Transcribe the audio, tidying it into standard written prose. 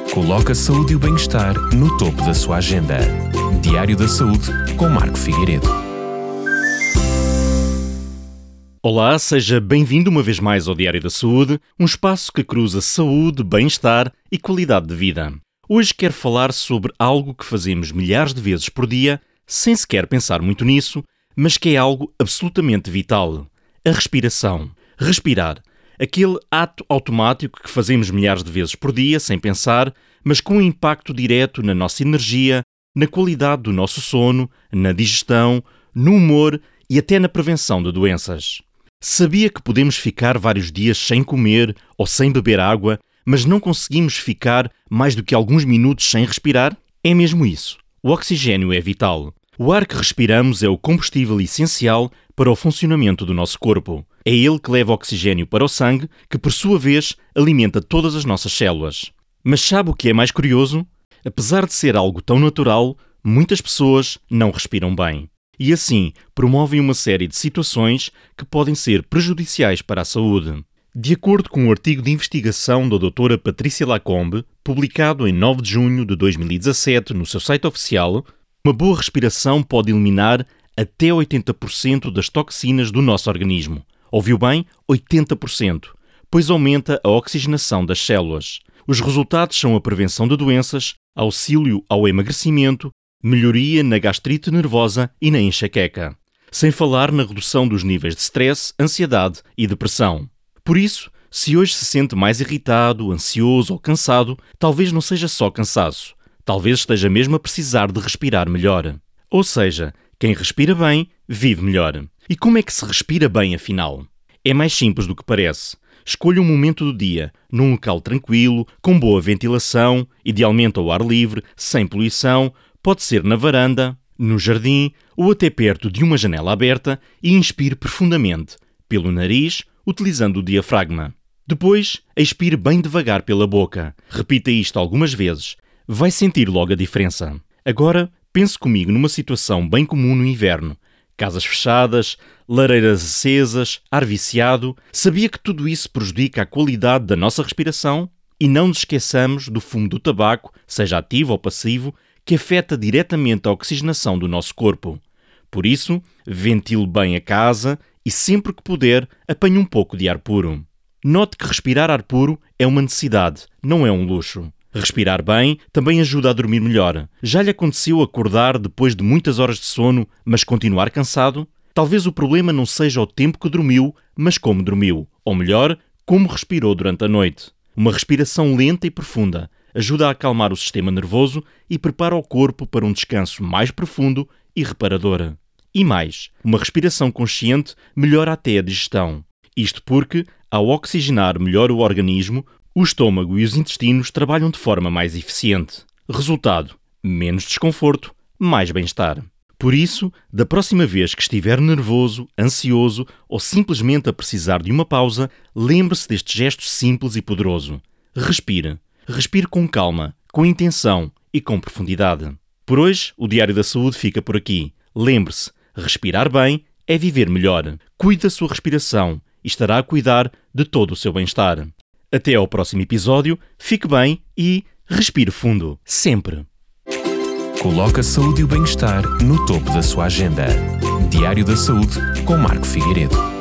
Coloca a saúde e o bem-estar no topo da sua agenda. Diário da Saúde, com Marco Figueiredo. Olá, seja bem-vindo uma vez mais ao Diário da Saúde, um espaço que cruza saúde, bem-estar e qualidade de vida. Hoje quero falar sobre algo que fazemos milhares de vezes por dia, sem sequer pensar muito nisso, mas que é algo absolutamente vital: a respiração. Respirar. Aquele ato automático que fazemos milhares de vezes por dia, sem pensar, mas com um impacto direto na nossa energia, na qualidade do nosso sono, na digestão, no humor e até na prevenção de doenças. Sabia que podemos ficar vários dias sem comer ou sem beber água, mas não conseguimos ficar mais do que alguns minutos sem respirar? É mesmo isso. O oxigênio é vital. O ar que respiramos é o combustível essencial para o funcionamento do nosso corpo. É ele que leva oxigênio para o sangue, que por sua vez alimenta todas as nossas células. Mas sabe o que é mais curioso? Apesar de ser algo tão natural, muitas pessoas não respiram bem. E assim promovem uma série de situações que podem ser prejudiciais para a saúde. De acordo com um artigo de investigação da doutora Patrícia Lacombe, publicado em 9 de junho de 2017 no seu site oficial, uma boa respiração pode eliminar até 80% das toxinas do nosso organismo. Ouviu bem? 80%, pois aumenta a oxigenação das células. Os resultados são a prevenção de doenças, auxílio ao emagrecimento, melhoria na gastrite nervosa e na enxaqueca, sem falar na redução dos níveis de stress, ansiedade e depressão. Por isso, se hoje se sente mais irritado, ansioso ou cansado, talvez não seja só cansaço, talvez esteja mesmo a precisar de respirar melhor. Ou seja, quem respira bem, vive melhor. E como é que se respira bem, afinal? É mais simples do que parece. Escolha um momento do dia, num local tranquilo, com boa ventilação, idealmente ao ar livre, sem poluição, pode ser na varanda, no jardim ou até perto de uma janela aberta, e inspire profundamente, pelo nariz, utilizando o diafragma. Depois, expire bem devagar pela boca. Repita isto algumas vezes. Vai sentir logo a diferença. Agora, pense comigo numa situação bem comum no inverno. Casas fechadas, lareiras acesas, ar viciado. Sabia que tudo isso prejudica a qualidade da nossa respiração? E não nos esqueçamos do fumo do tabaco, seja ativo ou passivo, que afeta diretamente a oxigenação do nosso corpo. Por isso, ventile bem a casa e sempre que puder, apanhe um pouco de ar puro. Note que respirar ar puro é uma necessidade, não é um luxo. Respirar bem também ajuda a dormir melhor. Já lhe aconteceu acordar depois de muitas horas de sono, mas continuar cansado? Talvez o problema não seja o tempo que dormiu, mas como dormiu. Ou melhor, como respirou durante a noite. Uma respiração lenta e profunda ajuda a acalmar o sistema nervoso e prepara o corpo para um descanso mais profundo e reparador. E mais, uma respiração consciente melhora até a digestão. Isto porque, ao oxigenar melhor o organismo, o estômago e os intestinos trabalham de forma mais eficiente. Resultado: menos desconforto, mais bem-estar. Por isso, da próxima vez que estiver nervoso, ansioso ou simplesmente a precisar de uma pausa, lembre-se deste gesto simples e poderoso. Respire. Respire com calma, com intenção e com profundidade. Por hoje, o Diário da Saúde fica por aqui. Lembre-se, respirar bem é viver melhor. Cuide da sua respiração e estará a cuidar de todo o seu bem-estar. Até ao próximo episódio, fique bem e respire fundo, sempre. Coloca a saúde e o bem-estar no topo da sua agenda. Diário da Saúde, com Marco Figueiredo.